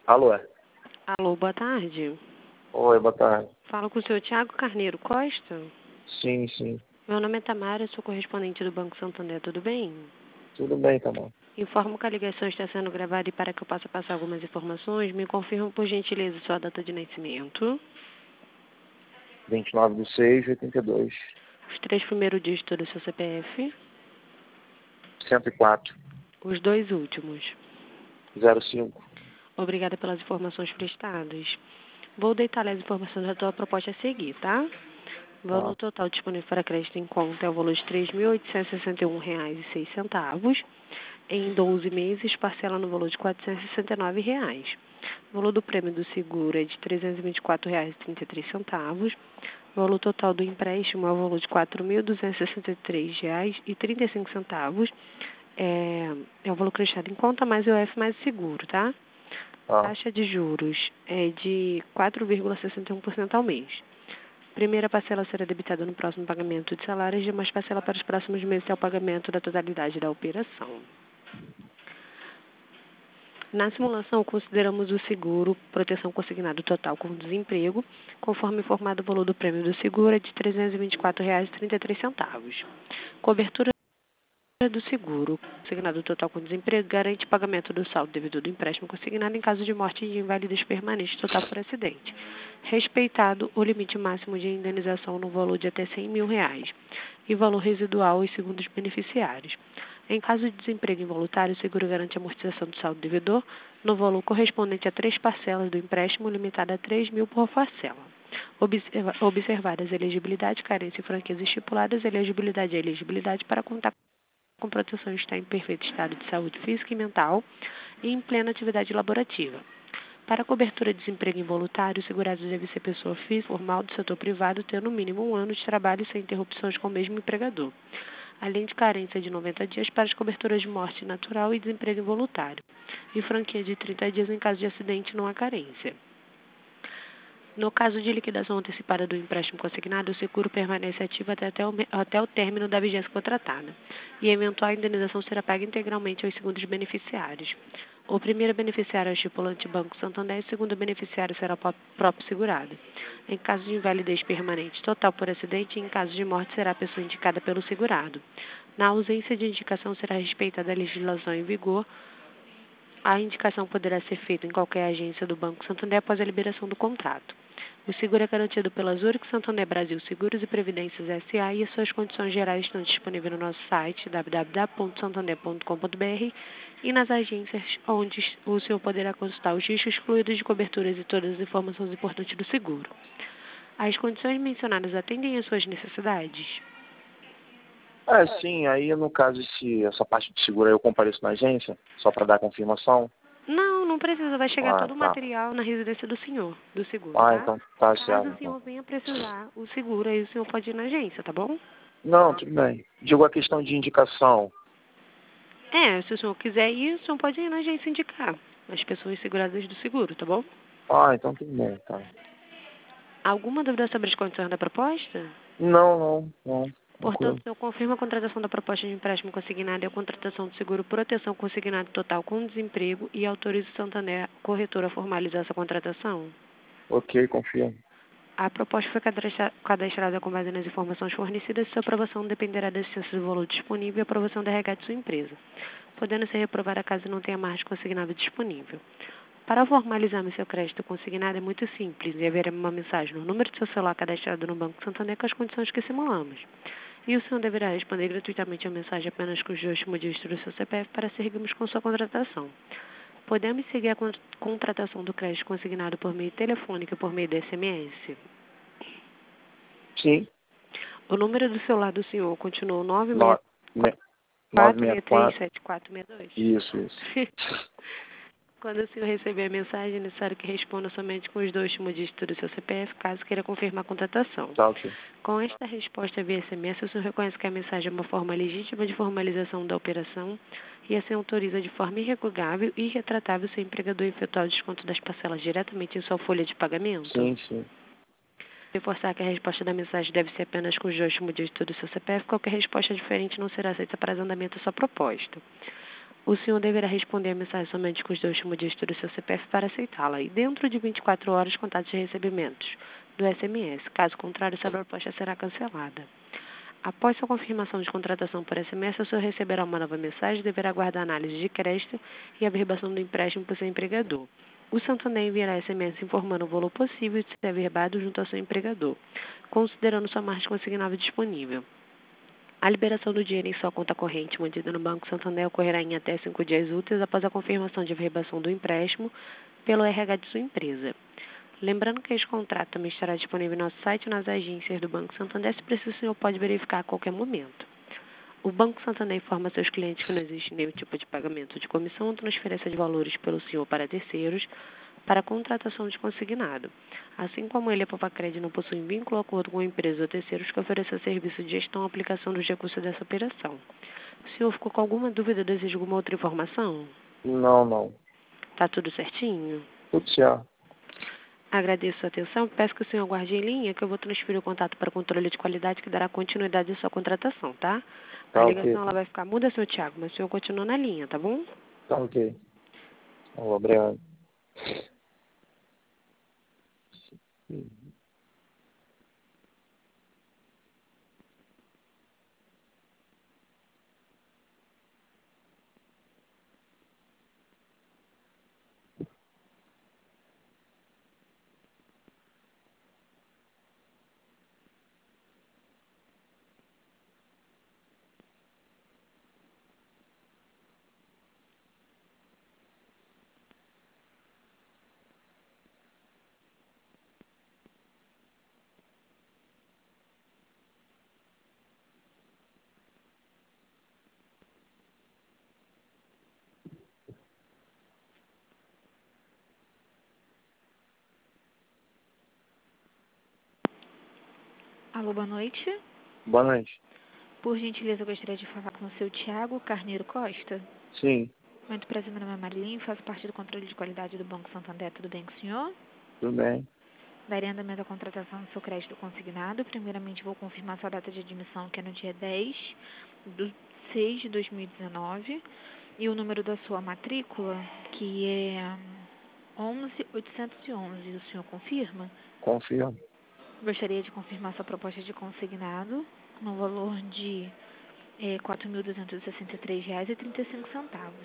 Alô? Alô, boa tarde. Oi, boa tarde. Falo com o senhor Tiago Carneiro Costa. Sim, sim. Meu nome é Tamara, sou correspondente do Banco Santander, tudo bem? Tudo bem, tá bom. Informo que a ligação está sendo gravada e para que eu possa passar algumas informações, me confirma por gentileza sua data de nascimento, 29/6/82. os 3 primeiros dígitos do seu CPF, 104. os 2 últimos. 05. Obrigada pelas informações prestadas. Vou detalhar as informações da tua proposta a seguir, tá? O valor total disponível para crédito em conta é o valor de R$ 3.861,06. Em 12 meses, parcela no valor de R$ 469. O valor do prêmio do seguro é de R$ 324,33. O valor total do empréstimo é o valor de R$ 4.263,35. É o valor creditado em conta mais o IOF mais o seguro, tá? Taxa de juros é de 4,61% ao mês. Primeira parcela será debitada no próximo pagamento de salários e demais parcela para os próximos meses até o pagamento da totalidade da operação. Na simulação, consideramos o seguro proteção consignado total com desemprego, conforme informado o valor do prêmio do seguro é de R$ 324,33. Cobertura do seguro consignado total com desemprego garante pagamento do saldo devido do empréstimo consignado em caso de morte e de invalidez permanente total por acidente, respeitado o limite máximo de indenização no valor de até R$ 100 mil e valor residual aos segundos beneficiários. Em caso de desemprego involuntário, o seguro garante a amortização do saldo devedor no valor correspondente a 3 parcelas do empréstimo, limitada a R$ 3 mil por parcela. Observadas elegibilidade, carência e franqueza estipuladas, elegibilidade e elegibilidade para contar com proteção está em perfeito estado de saúde física e mental e em plena atividade laborativa. Para a cobertura de desemprego involuntário, o segurado deve ser pessoa física formal do setor privado, tendo no mínimo 1 ano de trabalho sem interrupções com o mesmo empregador, além de carência de 90 dias para as coberturas de morte natural e desemprego involuntário, e franquia de 30 dias em caso de acidente não há carência. No caso de liquidação antecipada do empréstimo consignado, o seguro permanece ativo até o término da vigência contratada e a eventual indenização será paga integralmente aos segundos beneficiários. O primeiro beneficiário é o estipulante Banco Santander e o segundo beneficiário será o próprio segurado. Em caso de invalidez permanente total por acidente e em caso de morte será a pessoa indicada pelo segurado. Na ausência de indicação será respeitada a legislação em vigor. A indicação poderá ser feita em qualquer agência do Banco Santander após a liberação do contrato. O seguro é garantido pela Zurich Santander Brasil Seguros e Previdências S.A. e as suas condições gerais estão disponíveis no nosso site www.santander.com.br e nas agências onde o senhor poderá consultar os riscos excluídos de coberturas e todas as informações importantes do seguro. As condições mencionadas atendem às suas necessidades? Sim, aí no caso, essa parte de seguro aí eu compareço na agência, só para dar confirmação. Não precisa. Vai chegar todo o material na residência do senhor, do seguro, tá? Então tá certo. Caso o senhor venha precisar o seguro, aí o senhor pode ir na agência, tá bom? Não, tudo bem. Digo a questão de indicação. Se o senhor quiser ir, o senhor pode ir na agência indicar as pessoas seguradas do seguro, tá bom? Então tudo bem, tá. Alguma dúvida sobre as condições da proposta? Não. Portanto, o senhor confirma a contratação da proposta de empréstimo consignado e a contratação do seguro proteção consignado total com desemprego e autoriza o Santander corretora a formalizar essa contratação? Ok, confirmo. A proposta foi cadastrada com base nas informações fornecidas e sua aprovação dependerá da existência do valor disponível e aprovação da RH de sua empresa, podendo ser reprovada caso não tenha margem consignada disponível. Para formalizar seu crédito consignado é muito simples e haverá uma mensagem no número de seu celular cadastrado no Banco Santander com as condições que simulamos. E o senhor deverá responder gratuitamente a mensagem apenas com os 2 últimos dígitos do seu CPF para seguirmos com sua contratação. Podemos seguir a contratação do crédito consignado por meio telefônico e por meio de SMS? Sim. O número do celular do senhor continua 964-463-7462? Isso. Quando o senhor receber a mensagem, é necessário que responda somente com os 2 últimos dígitos do seu CPF, caso queira confirmar a contratação. Tá, ok. Com esta resposta via SMS, o senhor reconhece que a mensagem é uma forma legítima de formalização da operação e assim autoriza de forma irrevogável e irretratável seu empregador a efetuar o desconto das parcelas diretamente em sua folha de pagamento? Sim. Reforçar que a resposta da mensagem deve ser apenas com os 2 últimos dígitos do seu CPF, qualquer resposta diferente não será aceita para andamento da sua proposta. O senhor deverá responder a mensagem somente com os 2 últimos dígitos do seu CPF para aceitá-la. E dentro de 24 horas, contate os recebimentos do SMS. Caso contrário, essa proposta será cancelada. Após sua confirmação de contratação por SMS, o senhor receberá uma nova mensagem e deverá aguardar análise de crédito e averbação do empréstimo por seu empregador. O Santander enviará SMS informando o valor possível de ser averbado junto ao seu empregador, considerando sua margem consignável disponível. A liberação do dinheiro em sua conta corrente mantida no Banco Santander ocorrerá em até 5 dias úteis após a confirmação de averbação do empréstimo pelo RH de sua empresa. Lembrando que este contrato também estará disponível no nosso site e nas agências do Banco Santander, se preciso, o senhor pode verificar a qualquer momento. O Banco Santander informa seus clientes que não existe nenhum tipo de pagamento de comissão ou transferência de valores pelo senhor para terceiros para a contratação de consignado. Assim como ele, a Popacred, não possui vínculo ou acordo com empresas ou terceiros que ofereçam serviço de gestão ou aplicação dos recursos dessa operação. O senhor ficou com alguma dúvida ou deseja alguma outra informação? Não. Tá tudo certinho? Tudo certo. Agradeço a sua atenção. Peço que o senhor aguarde em linha, que eu vou transferir o contato para controle de qualidade, que dará continuidade à sua contratação, tá? Tá A ok. ligação ela vai ficar muda, senhor Thiago, mas o senhor continua na linha, tá bom? Tá ok. Obrigado. Alô, boa noite. Boa noite. Por gentileza, eu gostaria de falar com o seu Thiago Carneiro Costa. Sim, Muito prazer, meu nome é Marilyn, faço parte do controle de qualidade do Banco Santander. Tudo bem com o senhor? tudo bem. Daria andamento à contratação do seu crédito consignado. Primeiramente, vou confirmar sua data de admissão, que é no dia 10/6 de 2019. E o número da sua matrícula, que é 11.811. O senhor confirma? Confirmo. Gostaria de confirmar sua proposta de consignado no valor de R$ 4.263,35.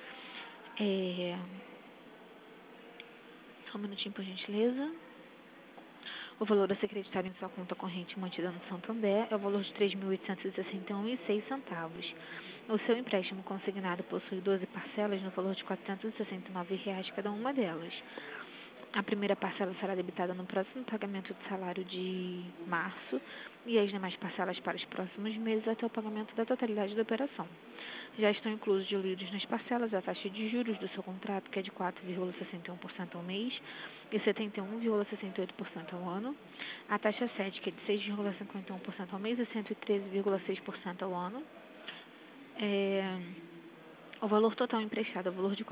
Só um minutinho, por gentileza. O valor a ser acreditado em sua conta corrente mantida no Santander é o valor de R$ 3.861,06. O seu empréstimo consignado possui 12 parcelas no valor de R$ 469 cada uma delas. A primeira parcela será debitada no próximo pagamento do salário de março e as demais parcelas para os próximos meses até o pagamento da totalidade da operação. Já estão inclusos diluídos nas parcelas a taxa de juros do seu contrato, que é de 4,61% ao mês e 71,68% ao ano, a taxa sede, que é de 6,51% ao mês e 113,6% ao ano. O valor total emprestado é o valor de R$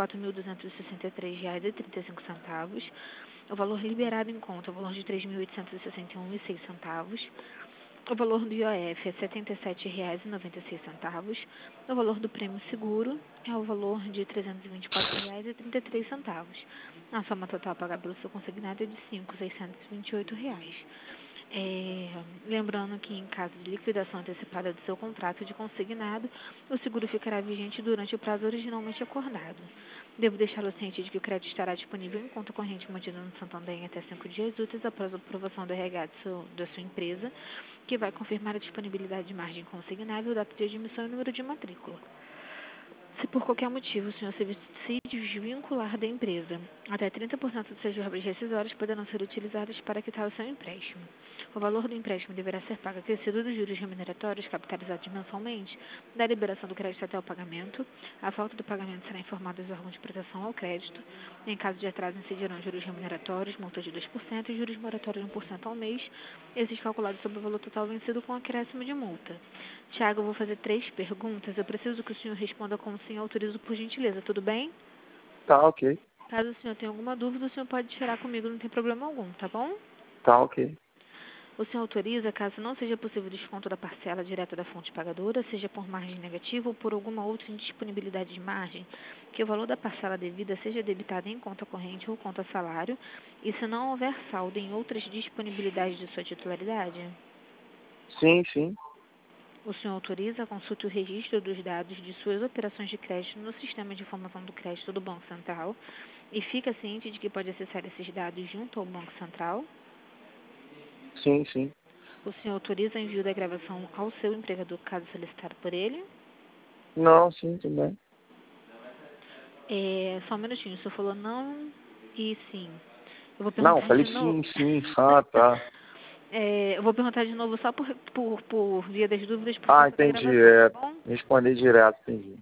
4.263,35. O valor liberado em conta é o valor de R$ 3.861,06. O valor do IOF é R$ 77,96. O valor do prêmio seguro é o valor de R$ 324,33. A soma total a pagar pelo seu consignado é de R$ 5.628. Lembrando que, em caso de liquidação antecipada do seu contrato de consignado, o seguro ficará vigente durante o prazo originalmente acordado. Devo deixá-lo ciente de que o crédito estará disponível em conta corrente mantida no Santander em até 5 dias úteis após a aprovação do RH da sua empresa, que vai confirmar a disponibilidade de margem consignável, data de admissão e número de matrícula. Se por qualquer motivo o senhor se desvincular da empresa, até 30% dos seus verbas rescisórias poderão ser utilizadas para quitar o seu empréstimo. O valor do empréstimo deverá ser pago acrescido dos juros remuneratórios capitalizados mensalmente da liberação do crédito até o pagamento. A falta do pagamento será informada aos órgãos de proteção ao crédito. Em caso de atraso, incidirão juros remuneratórios, multa de 2% e juros moratórios de 1% ao mês, esses calculados sobre o valor total vencido com acréscimo de multa. Tiago, eu vou fazer 3 perguntas. Eu preciso que o senhor responda como o senhor autoriza, por gentileza, tudo bem? Tá ok. Caso o senhor tenha alguma dúvida, o senhor pode tirar comigo, não tem problema algum, tá bom? Tá ok. O senhor autoriza, caso não seja possível desconto da parcela direta da fonte pagadora, seja por margem negativa ou por alguma outra indisponibilidade de margem, que o valor da parcela devida seja debitado em conta corrente ou conta salário, e se não houver saldo em outras disponibilidades de sua titularidade? Sim, sim. O senhor autoriza, consulte o registro dos dados de suas operações de crédito no Sistema de Informação do Crédito do Banco Central e fica ciente de que pode acessar esses dados junto ao Banco Central? Sim, sim. O senhor autoriza o envio da gravação ao seu empregador, caso solicitado por ele? Não, sim, tudo bem. Só um minutinho, o senhor falou não e sim. Eu vou Não, perguntar falei de sim, novo. sim. Ah, tá. Eu vou perguntar de novo só por via das dúvidas, por Ah, conta da entendi. gravação, tá bom? Responder direto, entendi.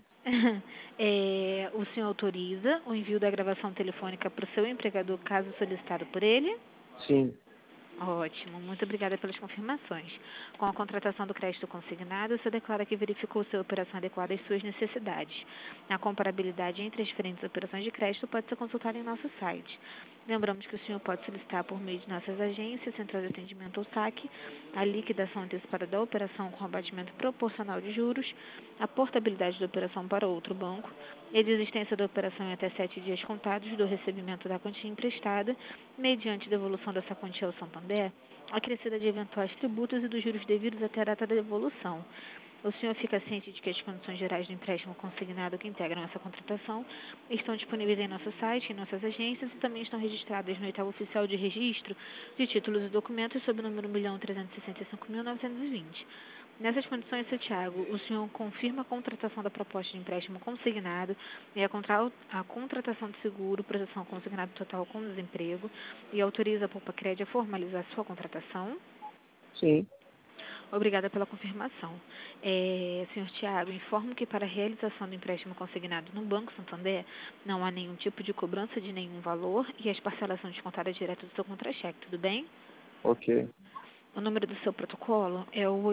O senhor autoriza o envio da gravação telefônica para o seu empregador, caso solicitado por ele? Sim, Ótimo, muito obrigada pelas confirmações. Com a contratação do crédito consignado, o senhor declara que verificou sua operação adequada às suas necessidades. A comparabilidade entre as diferentes operações de crédito pode ser consultada em nosso site. Lembramos que o senhor pode solicitar por meio de nossas agências, central de atendimento ou saque, a liquidação antecipada da operação com abatimento proporcional de juros, a portabilidade da operação para outro banco, e a desistência da operação em até 7 dias contados do recebimento da quantia emprestada, mediante devolução dessa quantia ao Santander, acrescida de eventuais tributos e dos juros devidos até a data da devolução. O senhor fica ciente de que as condições gerais do empréstimo consignado que integram essa contratação estão disponíveis em nosso site, em nossas agências e também estão registradas no edital oficial de registro de títulos e documentos sob o número 1.365.920. Nessas condições, seu Tiago, o senhor confirma a contratação da proposta de empréstimo consignado e a contratação de seguro, proteção consignado total com desemprego e autoriza a Poupa-Crédito a formalizar sua contratação? sim. Obrigada pela confirmação. Senhor Tiago, informo que para a realização do empréstimo consignado no Banco Santander não há nenhum tipo de cobrança de nenhum valor e as parcelas são descontadas direto do seu contra-cheque, tudo bem? Ok. O número do seu protocolo é o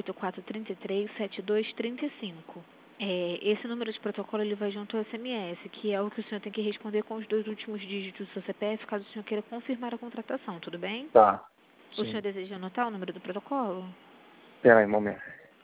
8433-7235. Esse número de protocolo ele vai junto ao SMS, que é o que o senhor tem que responder com os 2 últimos dígitos do seu CPF, caso o senhor queira confirmar a contratação, tudo bem? Tá. O senhor Sim. deseja anotar o número do protocolo? Espera aí, um momento.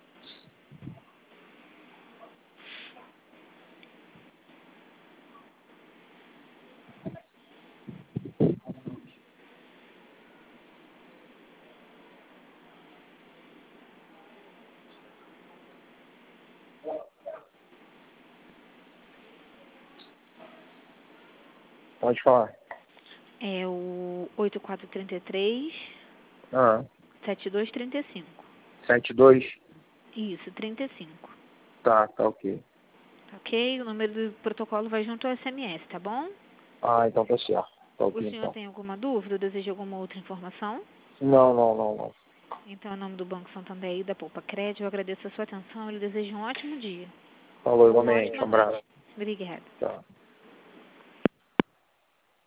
Pode falar. É o 8433 Ah, 7235. 72. Isso, 35. Tá, tá ok. Ok? O número do protocolo vai junto ao SMS, tá bom? Ah, então tá certo. Tá O ok, senhor então. tem alguma dúvida ou deseja alguma outra informação? Não, não, não, não. Então, em nome do Banco Santander e da Poupa Crédito, eu agradeço a sua atenção e lhe desejo um ótimo dia. Falou Uma igualmente. ótima Um abraço. noite. Obrigada. Tchau.